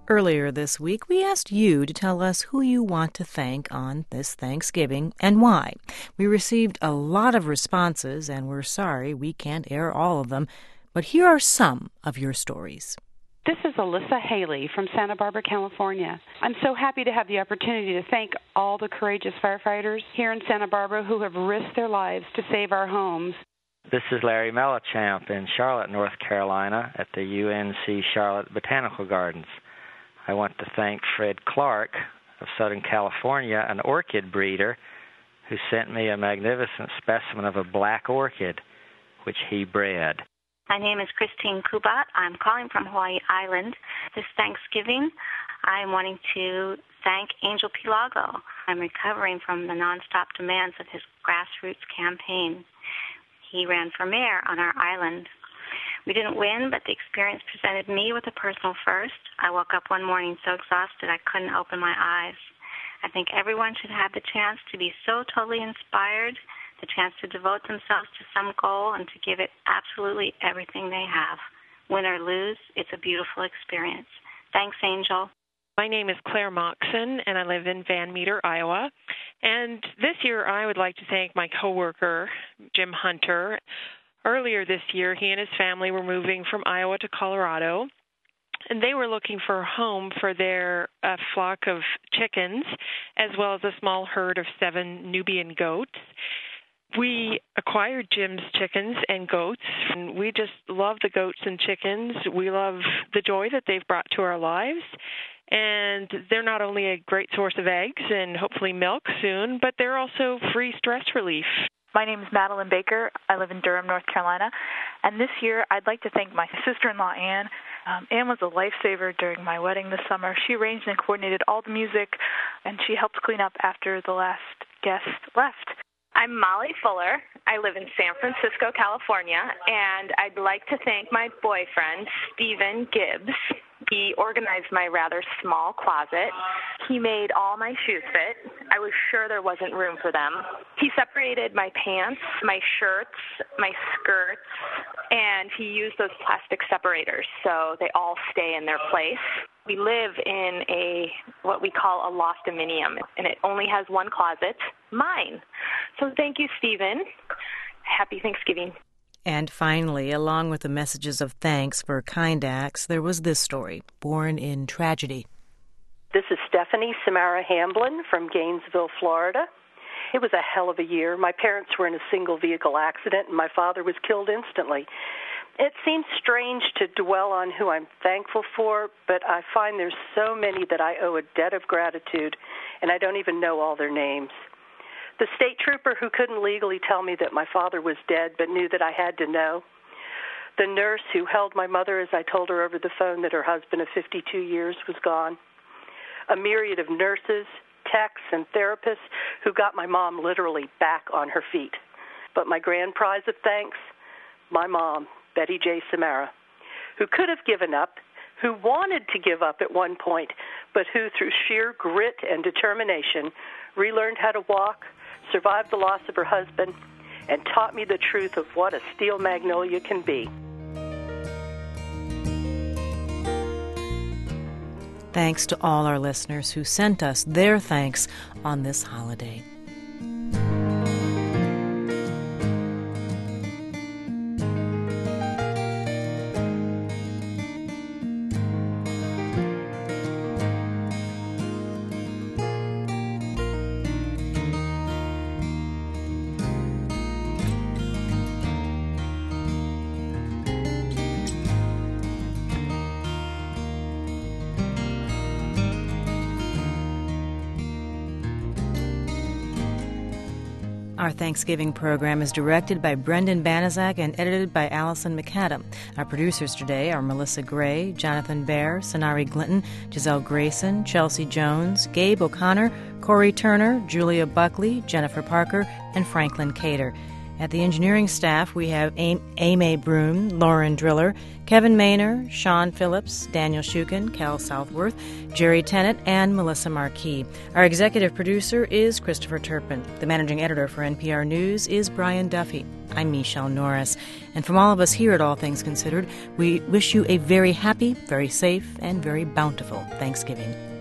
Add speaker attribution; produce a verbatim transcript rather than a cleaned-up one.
Speaker 1: Earlier this week, we asked you to tell us who you want to thank on this Thanksgiving and why. We received a lot of responses, and we're sorry we can't air all of them, but here are some of your stories.
Speaker 2: This is Alyssa Haley from Santa Barbara, California. I'm so happy to have the opportunity to thank all the courageous firefighters here in Santa Barbara who have risked their lives to save our homes.
Speaker 3: This is Larry Mellichamp in Charlotte, North Carolina at the U N C Charlotte Botanical Gardens. I want to thank Fred Clark of Southern California, an orchid breeder, who sent me a magnificent specimen of a black orchid, which he bred.
Speaker 4: My name is Christine Kubat. I'm calling from Hawaii Island. This Thanksgiving, I'm wanting to thank Angel Pilago. I'm recovering from the nonstop demands of his grassroots campaign. He ran for mayor on our island. We didn't win, but the experience presented me with a personal first. I woke up one morning so exhausted I couldn't open my eyes. I think everyone should have the chance to be so totally inspired, the chance to devote themselves to some goal and to give it absolutely everything they have. Win or lose, it's a beautiful experience. Thanks, Angel.
Speaker 5: My name is Claire Moxon, and I live in Van Meter, Iowa. And this year I would like to thank my coworker, Jim Hunter. Earlier this year, he and his family were moving from Iowa to Colorado, and they were looking for a home for their uh, flock of chickens, as well as a small herd of seven Nubian goats. We acquired Jim's chickens and goats, and we just love the goats and chickens. We love the joy that they've brought to our lives, and they're not only a great source of eggs and hopefully milk soon, but they're also free stress relief.
Speaker 6: My name is Madeline Baker. I live in Durham, North Carolina. And this year, I'd like to thank my sister-in-law, Ann. Um, Ann was a lifesaver during my wedding this summer. She arranged and coordinated all the music, and she helped clean up after the last guest left.
Speaker 7: I'm Molly Fuller. I live in San Francisco, California, and I'd like to thank my boyfriend, Stephen Gibbs. He organized my rather small closet. He made all my shoes fit. I was sure there wasn't room for them. He separated my pants, my shirts, my skirts, and he used those plastic separators so they all stay in their place. We live in a what we call a loftominium, and it only has one closet, mine. So thank you, Stephen. Happy Thanksgiving.
Speaker 1: And finally, along with the messages of thanks for kind acts, there was this story, born in tragedy.
Speaker 8: This is Stephanie Samara Hamblin from Gainesville, Florida. It was a hell of a year. My parents were in a single-vehicle accident, and my father was killed instantly. It seems strange to dwell on who I'm thankful for, but I find there's so many that I owe a debt of gratitude, and I don't even know all their names. The state trooper who couldn't legally tell me that my father was dead but knew that I had to know. The nurse who held my mother as I told her over the phone that her husband of fifty-two years was gone. A myriad of nurses, techs, and therapists who got my mom literally back on her feet. But my grand prize of thanks, my mom, Betty J. Samara, who could have given up, who wanted to give up at one point, but who through sheer grit and determination relearned how to walk, survived the loss of her husband, and taught me the truth of what a steel magnolia can be.
Speaker 1: Thanks to all our listeners who sent us their thanks on this holiday. Our Thanksgiving program is directed by Brendan Banaszak and edited by Allison McAdam. Our producers today are Melissa Gray, Jonathan Baer, Sonari Glinton, Giselle Grayson, Chelsea Jones, Gabe O'Connor, Corey Turner, Julia Buckley, Jennifer Parker, and Franklin Cater. At the engineering staff, we have Amy Broom, Lauren Driller, Kevin Maynor, Sean Phillips, Daniel Shukin, Cal Southworth, Jerry Tennant, and Melissa Marquis. Our executive producer is Christopher Turpin. The managing editor for N P R News is Brian Duffy. I'm Michelle Norris. And from all of us here at All Things Considered, we wish you a very happy, very safe, and very bountiful Thanksgiving.